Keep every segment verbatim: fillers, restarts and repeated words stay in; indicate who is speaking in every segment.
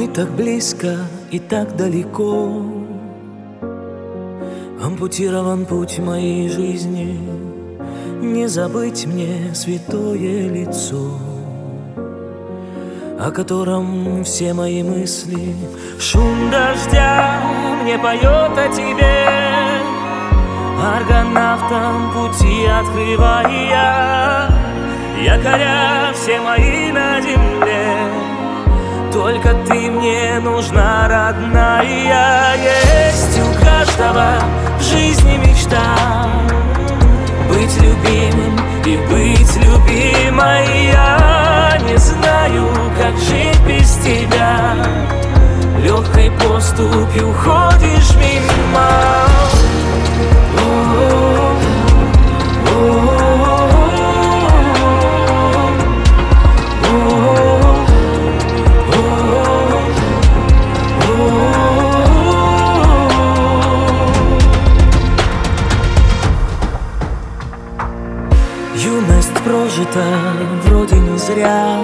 Speaker 1: так близко и так далеко. Ампутирован путь моей жизни, не забыть мне святое лицо, о котором все мои мысли. Шум дождя мне поет о тебе, аргонавтам пути открывая, якоря все мои на земле. Только ты мне нужна, родная. Есть у каждого в жизни мечта быть любимым и быть любимой. Я не знаю, как жить без тебя. Легкой поступью ходишь мимо. Юность прожита вроде не зря,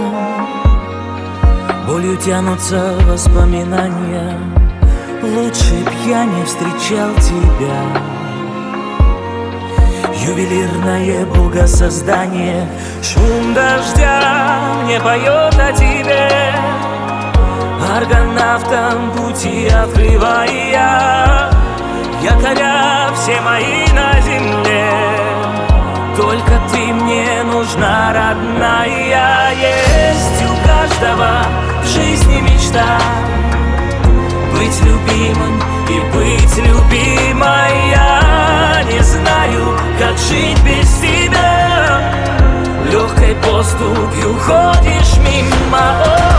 Speaker 1: болью тянутся воспоминания. Лучше б я не встречал тебя. Ювелирное богосоздание. Шум дождя мне поет о тебе, аргонавтам пути открывая, якоря все мои на земле. Только ты мне нужна, родная. Есть у каждого в жизни мечта быть любимым и быть любимой. Я не знаю, как жить без тебя. Легкой поступью ходишь мимо.